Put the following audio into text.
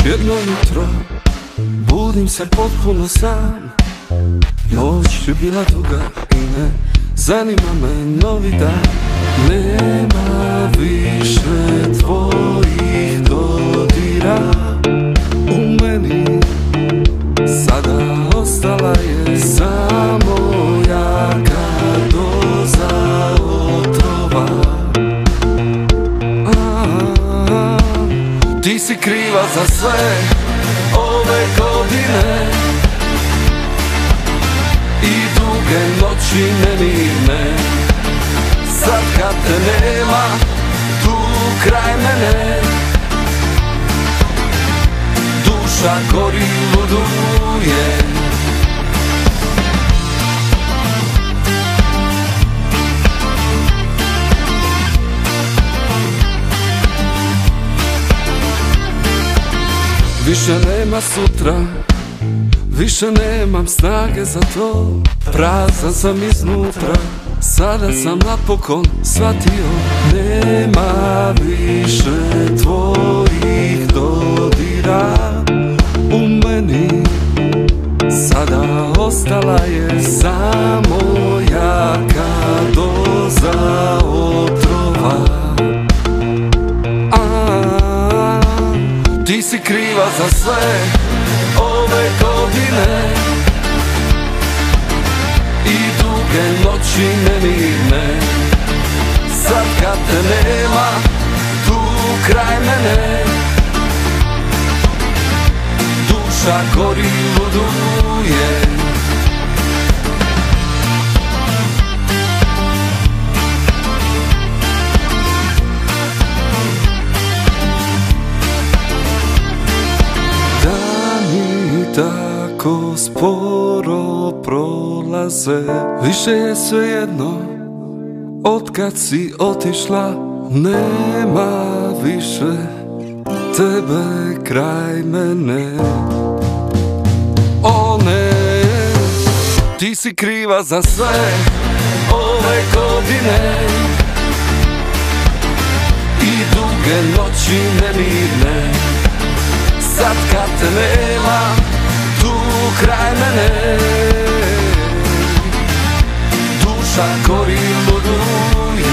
jedno jutro budim se potpuno sam. Noć je bila duga i ne zanima me novi dan. Nema više tvojih dodira u meni. Sada ostala je samo jaka doza otrova. Ti si kriva za sve ove godine i duge noći nemirne. Sad kad te nema tu kraj mene, duša gori, luduje. Više nema sutra, više nemam snage za to. Prazan sam iznutra, sada sam napokon shvatio. Nema više tvojih dodira u meni. Sada ostala je samo jaka doza otrova. Ti si kriva za sve ove godine i duge noći nemirne. Sad kad te nema tu kraj mene, duša gori, luduje. Tako sporo prolaze, više je svejedno otkad si otišla. Nema više tebe kraj mene. O ne, ti si kriva za sve ove godine i duge noći nemirne. Sad kad te nema tu kraj mene, duša gori, luduje.